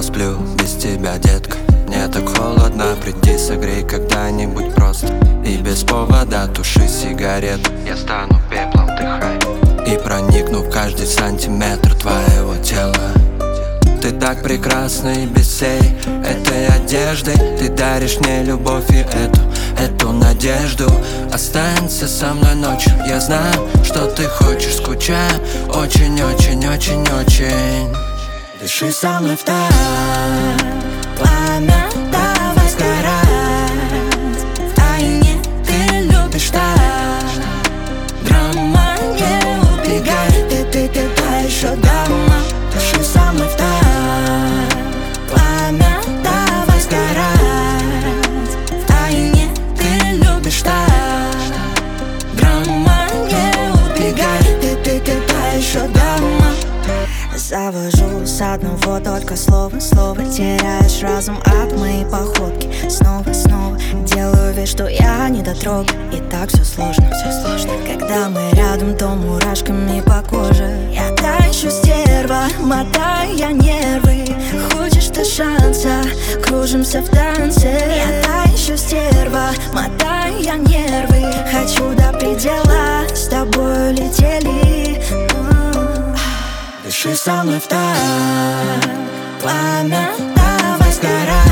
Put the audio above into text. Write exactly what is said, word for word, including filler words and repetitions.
посплю без тебя, детка. Мне так холодно, приди согрей когда-нибудь просто. И без повода туши сигарету. Я стану пеплом, дыхай. И проникну в каждый сантиметр твоего тела. Ты так прекрасна и без всей этой одежды. Ты даришь мне любовь и эту, эту надежду. Останься со мной ночью. Я знаю, что ты хочешь, скучаю очень-очень-очень-очень. Дыши со мной втайне, пламя, давай сгорать. Втайне ты любишь так, драма, не убегай. Ты, ты, ты та еще дама. Дыши со мной втайне, пламя, давай сгорать. Втайне ты любишь так, драма, не убегай. Ты, ты, ты та еще дама. Завожу с одного только слова, слова. Теряешь разум от моей походки. Снова, снова делаю вид, что я недотрога. И так все сложно, все сложно. Когда мы рядом, то мурашками по коже. Я танчу стерва, мотая нервы. Хочешь ты шанса, кружимся в танце. Я танчу стерва, мотая нервы. Хочу до предела, с тобой летели. Дыши со мной втайне, пламя, давай сгорай.